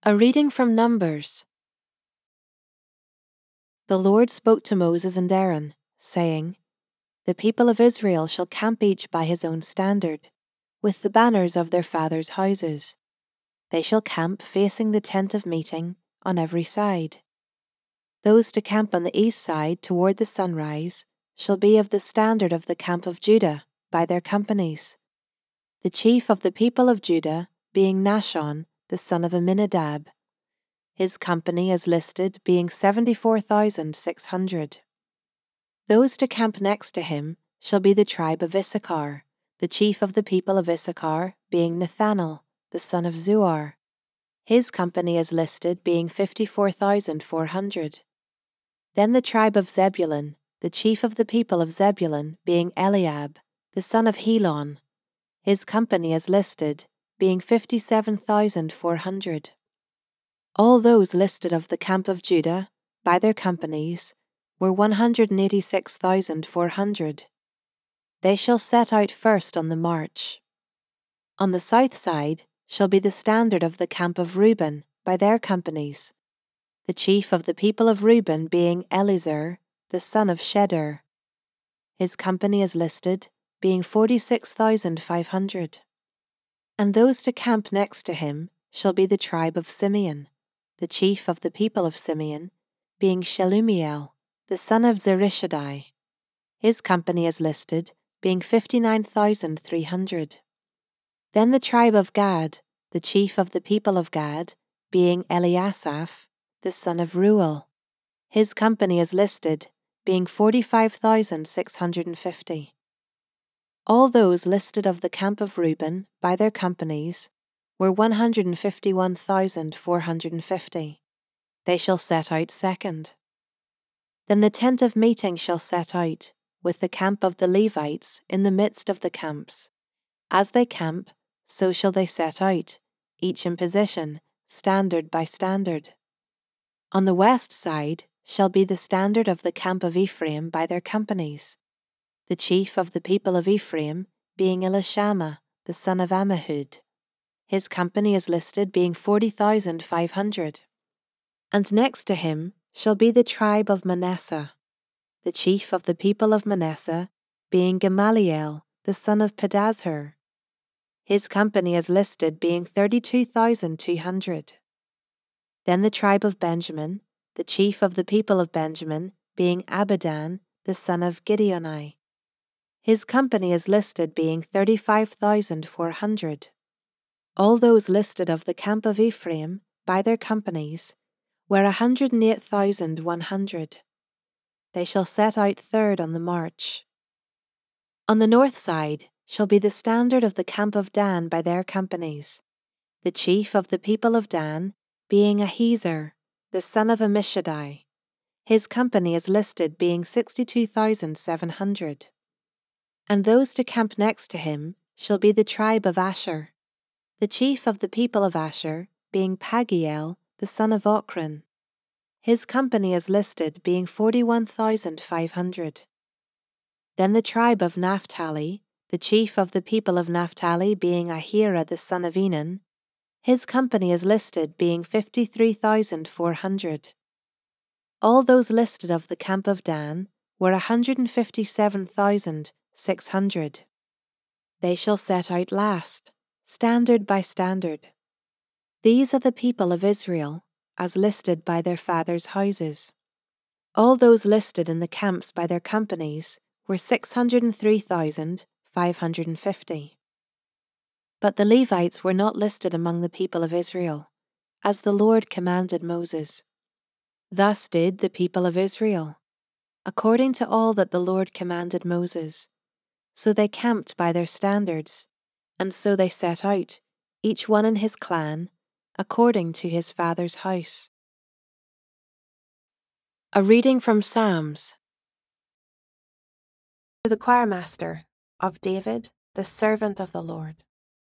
A reading from Numbers. The Lord spoke to Moses and Aaron, saying, The people of Israel shall camp each by his own standard, with the banners of their fathers' houses. They shall camp facing the tent of meeting on every side. Those to camp on the east side toward the sunrise shall be of the standard of the camp of Judah by their companies. The chief of the people of Judah being Nahshon, the son of Amminadab. His company is listed being 74,600. Those to camp next to him shall be the tribe of Issachar, the chief of the people of Issachar being Nathanael, the son of Zuar. His company is listed being 54,400. Then the tribe of Zebulun, the chief of the people of Zebulun being Eliab, the son of Helon. His company is listed being 57,400. All those listed of the camp of Judah, by their companies, were 186,400. They shall set out first on the march. On the south side shall be the standard of the camp of Reuben, by their companies. The chief of the people of Reuben being Elizur, the son of Shedeur. His company is listed, being 46,500. And those to camp next to him shall be the tribe of Simeon. The chief of the people of Simeon, being Shelumiel, the son of Zurishaddai. His company is listed, being 59,300. Then the tribe of Gad, the chief of the people of Gad, being Eliasaph, the son of Reuel. His company is listed, being 45,650. All those listed of the camp of Reuben, by their companies, were 151,450. They shall set out second. Then the tent of meeting shall set out, with the camp of the Levites in the midst of the camps. As they camp, so shall they set out, each in position, standard by standard. On the west side shall be the standard of the camp of Ephraim by their companies. The chief of the people of Ephraim being Elishama, the son of Ammihud. His company is listed being 40,500. And next to him shall be the tribe of Manasseh. The chief of the people of Manasseh being Gamaliel, the son of Pedazur. His company is listed being 32,200. Then the tribe of Benjamin, the chief of the people of Benjamin being Abidan, the son of Gideoni. His company is listed being 35,400. All those listed of the camp of Ephraim, by their companies, were 108,100. They shall set out third on the march. On the north side shall be the standard of the camp of Dan by their companies. The chief of the people of Dan being Ahiezer, the son of Ammishaddai. His company is listed being 62,700. And those to camp next to him shall be the tribe of Asher. The chief of the people of Asher being Pagiel, the son of Ochran. His company is listed being 41,500. Then the tribe of Naphtali, the chief of the people of Naphtali being Ahira, the son of Enan. His company is listed being 53,400. All those listed of the camp of Dan were 157,600. They shall set out last, standard by standard. These are the people of Israel, as listed by their fathers' houses. All those listed in the camps by their companies were 603,550. But the Levites were not listed among the people of Israel, as the Lord commanded Moses. Thus did the people of Israel, according to all that the Lord commanded Moses. So they camped by their standards, and so they set out, each one in his clan, according to his father's house. A reading from Psalms. To the choirmaster of David, the servant of the Lord.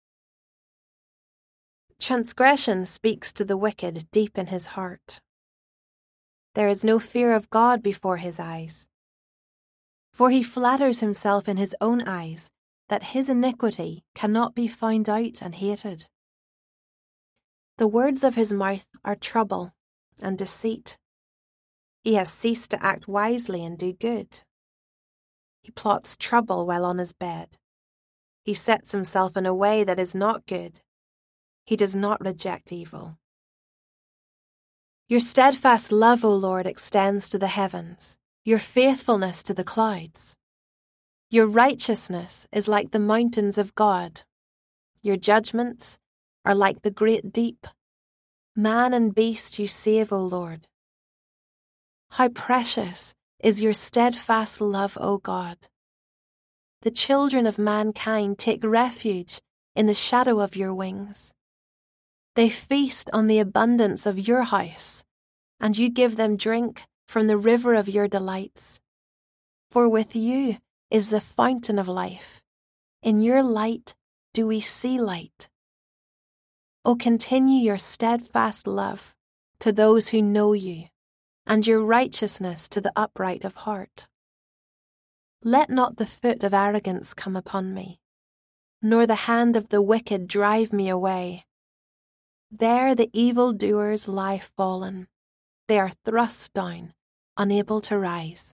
Transgression speaks to the wicked deep in his heart. There is no fear of God before his eyes. For he flatters himself in his own eyes that his iniquity cannot be found out and hated. The words of his mouth are trouble and deceit. He has ceased to act wisely and do good. He plots trouble while on his bed. He sets himself in a way that is not good. He does not reject evil. Your steadfast love, O Lord, extends to the heavens, your faithfulness to the clouds. Your righteousness is like the mountains of God. Your judgments are like the great deep. Man and beast you save, O Lord. How precious is your steadfast love, O God. The children of mankind take refuge in the shadow of your wings. They feast on the abundance of your house, and you give them drink from the river of your delights. For with you is the fountain of life. In your light do we see light. O continue your steadfast love to those who know you, and your righteousness to the upright of heart. Let not the foot of arrogance come upon me, nor the hand of the wicked drive me away. There the evildoers lie fallen. They are thrust down, unable to rise.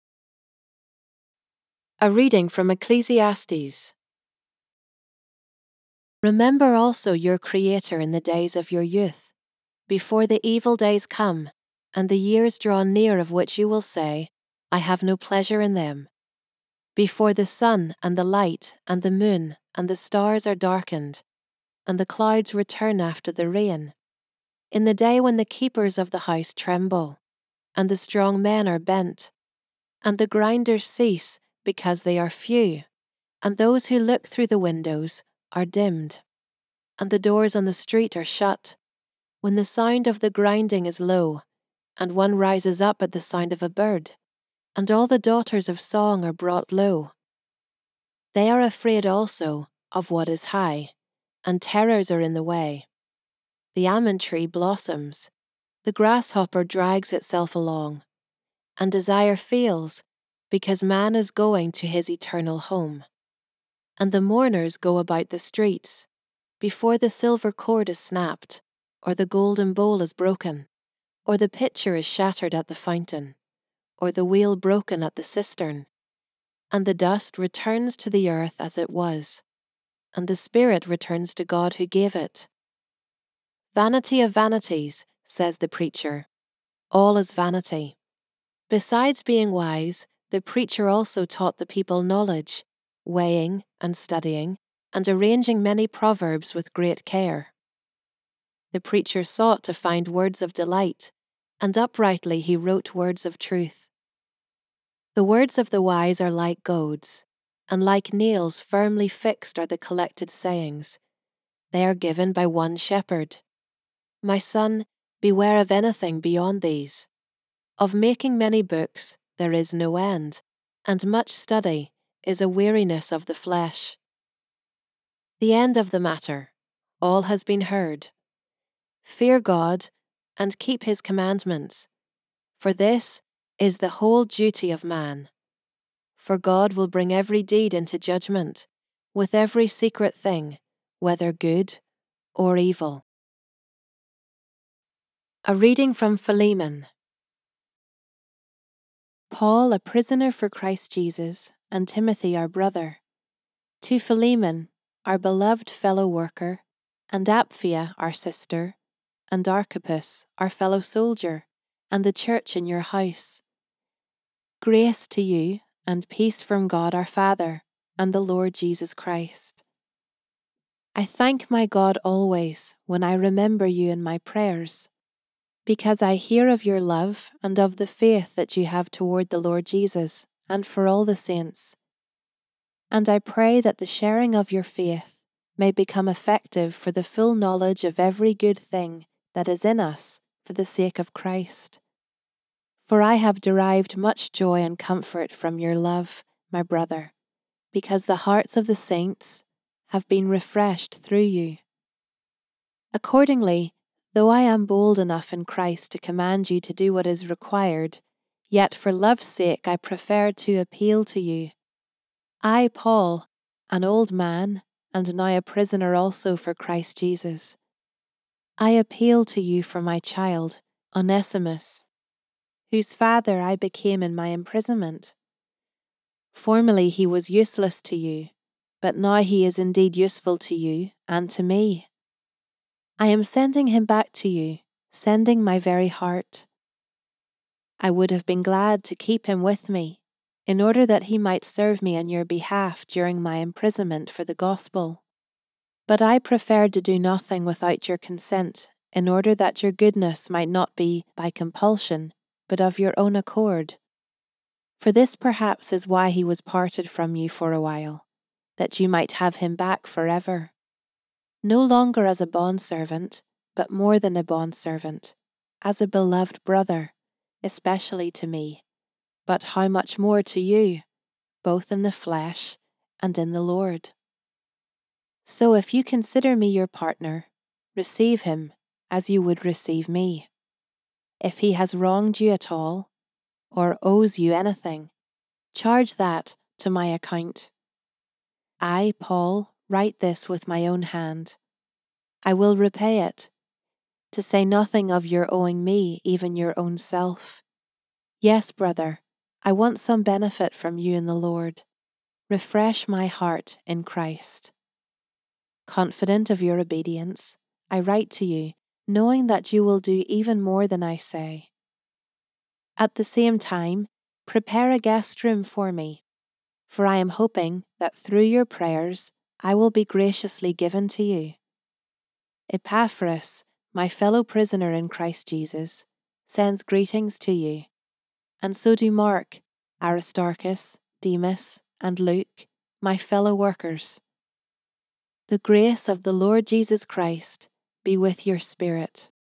A reading from Ecclesiastes. Remember also your Creator in the days of your youth, before the evil days come, and the years draw near of which you will say, I have no pleasure in them. Before the sun and the light and the moon and the stars are darkened, and the clouds return after the rain, in the day when the keepers of the house tremble, and the strong men are bent, and the grinders cease because they are few, and those who look through the windows are dimmed, and the doors on the street are shut, when the sound of the grinding is low, and one rises up at the sound of a bird, and all the daughters of song are brought low. They are afraid also of what is high, and terrors are in the way. The almond tree blossoms, the grasshopper drags itself along, and desire fails, because man is going to his eternal home. And the mourners go about the streets, before the silver cord is snapped, or the golden bowl is broken, or the pitcher is shattered at the fountain, or the wheel broken at the cistern. And the dust returns to the earth as it was, and the spirit returns to God who gave it. Vanity of vanities, says the preacher. All is vanity. Besides being wise, the preacher also taught the people knowledge, weighing and studying, and arranging many proverbs with great care. The preacher sought to find words of delight, and uprightly he wrote words of truth. The words of the wise are like goads, and like nails firmly fixed are the collected sayings. They are given by one shepherd. My son, beware of anything beyond these. Of making many books there is no end, and much study is a weariness of the flesh. The end of the matter, all has been heard. Fear God, and keep his commandments, for this is the whole duty of man. For God will bring every deed into judgment, with every secret thing, whether good or evil. A reading from Philemon. Paul, a prisoner for Christ Jesus, and Timothy, our brother, to Philemon, our beloved fellow worker, and Apphia, our sister, and Archippus, our fellow soldier, and the church in your house. Grace to you, and peace from God our Father, and the Lord Jesus Christ. I thank my God always when I remember you in my prayers, because I hear of your love and of the faith that you have toward the Lord Jesus and for all the saints. And I pray that the sharing of your faith may become effective for the full knowledge of every good thing that is in us for the sake of Christ. For I have derived much joy and comfort from your love, my brother, because the hearts of the saints have been refreshed through you. Accordingly, though I am bold enough in Christ to command you to do what is required, yet for love's sake I prefer to appeal to you. I, Paul, an old man, and now a prisoner also for Christ Jesus. I appeal to you for my child, Onesimus, whose father I became in my imprisonment. Formerly he was useless to you, but now he is indeed useful to you and to me. I am sending him back to you, sending my very heart. I would have been glad to keep him with me, in order that he might serve me on your behalf during my imprisonment for the gospel. But I preferred to do nothing without your consent, in order that your goodness might not be by compulsion, but of your own accord. For this perhaps is why he was parted from you for a while, that you might have him back forever. No longer as a bondservant, but more than a bondservant, as a beloved brother, especially to me, but how much more to you, both in the flesh and in the Lord. So if you consider me your partner, receive him as you would receive me. If he has wronged you at all, or owes you anything, charge that to my account. I, Paul, write this with my own hand. I will repay it, to say nothing of your owing me even your own self. Yes, brother, I want some benefit from you in the Lord. Refresh my heart in Christ. Confident of your obedience, I write to you, knowing that you will do even more than I say. At the same time, prepare a guest room for me, for I am hoping that through your prayers I will be graciously given to you. Epaphras, my fellow prisoner in Christ Jesus, sends greetings to you, and so do Mark, Aristarchus, Demas, and Luke, my fellow workers. The grace of the Lord Jesus Christ be with your spirit.